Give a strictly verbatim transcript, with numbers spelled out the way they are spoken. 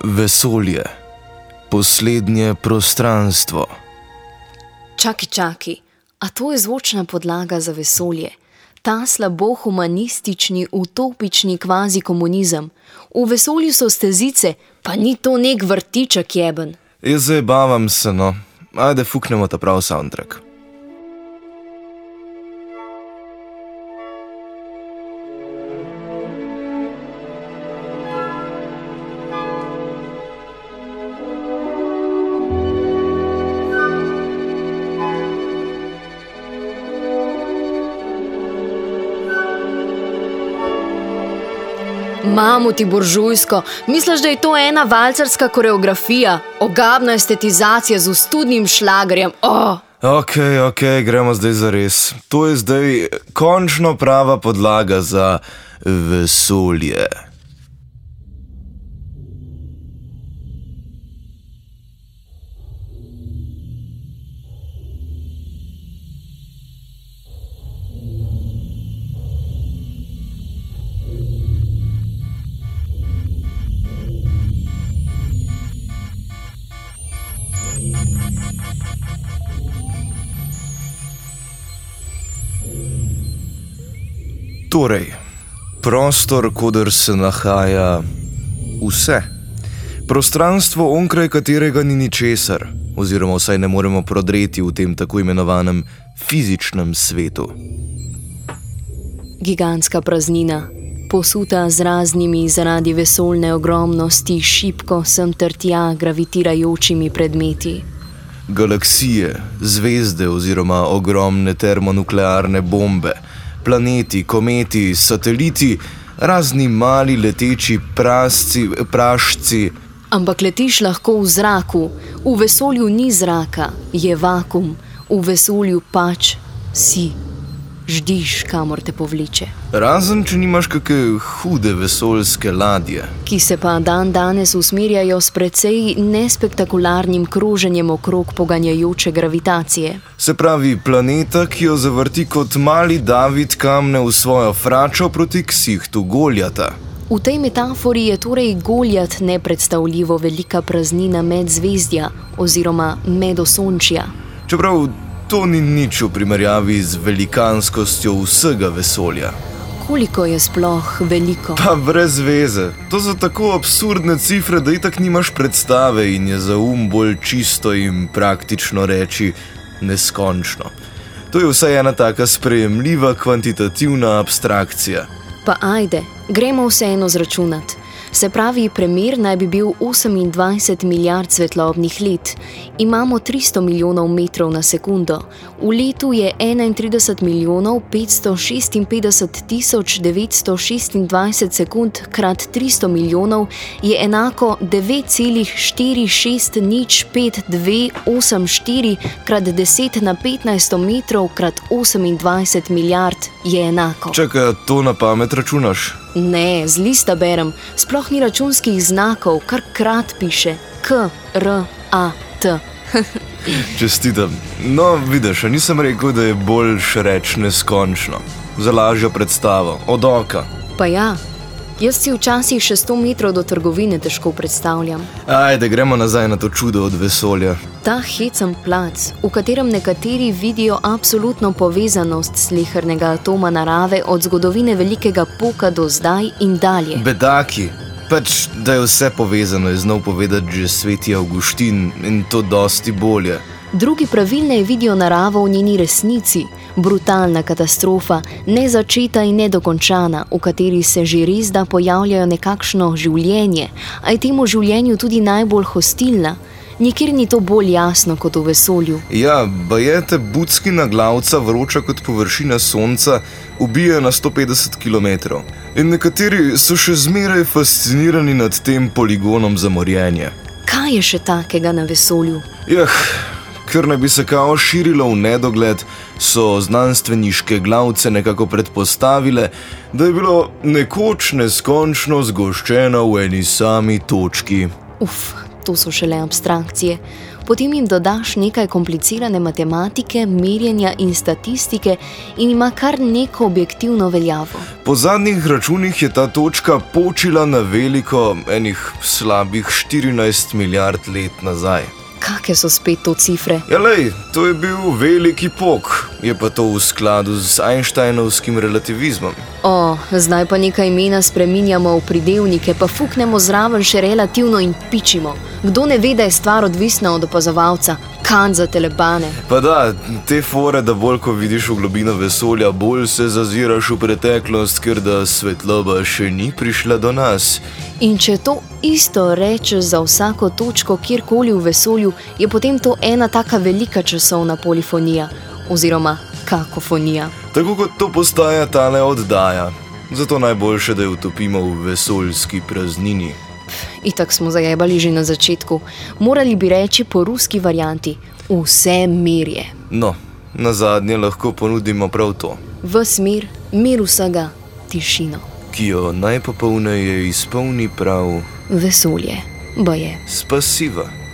Vesolje. Poslednje prostranstvo. Čaki, čaki, a to je zvočna podlaga za vesolje? Ta slabo humanistični, utopični kvazi komunizem. V vesolju so stezice, pa ni to nek vrtiček jeben. Jaz zabavam se, no. Ajde, fuknemo ta prav soundtrack. Mamu ti buržujsko, misliš, da je to ena valcarska koreografija? Ogabna estetizacija z ustudnim šlagerjem, oh! Ok, ok, gremo zdaj zares. To je zdaj končno prava podlaga za vesolje. Torej, prostor, koder se nahaja vse. Prostranstvo, onkraj katerega ni ničesar, oziroma vsaj ne moremo prodreti v tem tako imenovanem fizičnem svetu. Gigantska praznina, posuta z raznimi zaradi vesoljne ogromnosti šibko sem ter tja gravitirajočimi predmeti. Galaksije, zvezde oziroma ogromne termonuklearne bombe, planeti, kometi, sateliti, razni mali leteči prasci, prašci. Ampak letiš lahko v zraku, v vesolju ni zraka, je vakum, v vesolju pač si. Ždiš, kamor te povleče. Razen, če nimaš kakšne hude vesoljske ladje. Ki se pa dan danes usmerjajo s precej nespektakularnim kroženjem okrog poganjajoče gravitacije. Se pravi, planeta, ki jo zavrti kot mali David kamne v svojo fračo proti ksihtu Goljata. V tej metafori je torej Goljat nepredstavljivo velika praznina medzvezdja oziroma medosončja. Čeprav to ni nič v primerjavi z velikanskostjo vsega vesolja. Koliko je sploh veliko? Pa brez veze. To so tako absurdne cifre, da itak nimaš predstave in je za um bolj čisto in praktično reči neskončno. To je vsaj ena taka sprejemljiva kvantitativna abstrakcija. Pa ajde, gremo vseeno zračunat. Se pravi, premer naj bi bil osemindvajset milijard svetlobnih let. Imamo tristo milijonov metrov na sekundo. V letu je enaintrideset milijonov petsto šestinpetdeset tisoč devetsto šestindvajset sekund krat tristo milijonov je enako devet celih štiri šest nič pet dve osem štiri krat deset na petnajsto metrov krat osemindvajset milijard je enako. Čakaj, to na pamet računaš? Ne, z lista berem. Sploh ni računskih znakov, kar krat piše. K, R, A, T. Čestitam. No, vidiš, nisem rekel, da je boljš reč neskončno. Za lažjo predstavo. Od oka. Pa ja, jaz si včasih še sto metrov do trgovine težko predstavljam. Ajde, gremo nazaj na to čudo od vesolja. Ta hecen plac, v katerem nekateri vidijo absolutno povezanost slehernega atoma narave od zgodovine velikega poka do zdaj in dalje. Bedaki. Pač, da je vse povezano, je znal povedati že sveti Avguštin in to dosti bolje. Drugi pravilneje vidijo naravo v njeni resnici, brutalna katastrofa, nezačeta in nedokončana, v kateri se že res da pojavljajo nekakšno življenje, a je temu življenju tudi najbolj hostilna. Nikjer ni to bolj jasno kot v vesolju. Ja, baje te buckina glavca vroča kot površina sonca ubije na sto petdeset kilometrov. In nekateri so še zmeraj fascinirani nad tem poligonom za morjenje. Kaj je še takega na vesolju? Jah, ker naj bi se kao širilo v nedogled, so znanstveniške glavce nekako predpostavile, da je bilo nekoč neskončno zgoščeno v eni sami točki. Uf, to so šele abstrakcije. potem jim dodaš nekaj komplicirane matematike, merjenja in statistike in ima kar neko objektivno veljavo. Po zadnjih računih je ta točka počila na veliko enih slabih štirinajst milijard let nazaj. Kake so spet to cifre? Ja, lej, to je bil veliki pok, je pa to v skladu z Einsteinovskim relativizmom. O, zdaj pa nekaj imena spreminjamo v pridevnike, pa fuknemo zraven še relativno in pičimo. Kdo ne ve, da je stvar odvisna od opazovalca? Kant za telebane. Pa da, te fore, da bolj ko vidiš v globino vesolja, bolj se zaziraš v preteklost, ker da svetloba še ni prišla do nas. In če to isto rečeš za vsako točko kjerkoli v vesolju, je potem to ena taka velika časovna polifonija oziroma kakofonija. Tako kot to postaja tale oddaja. Zato najboljše, da jo utopimo v vesoljski praznini. Itak smo zajebali že na začetku. Morali bi reči po ruski varianti: vse mirje. No, na zadnje lahko ponudimo prav to. Ves mir, mir vsega, tišino. Ki jo najpopolneje izpolni prav vesolje, baje. Spasiva.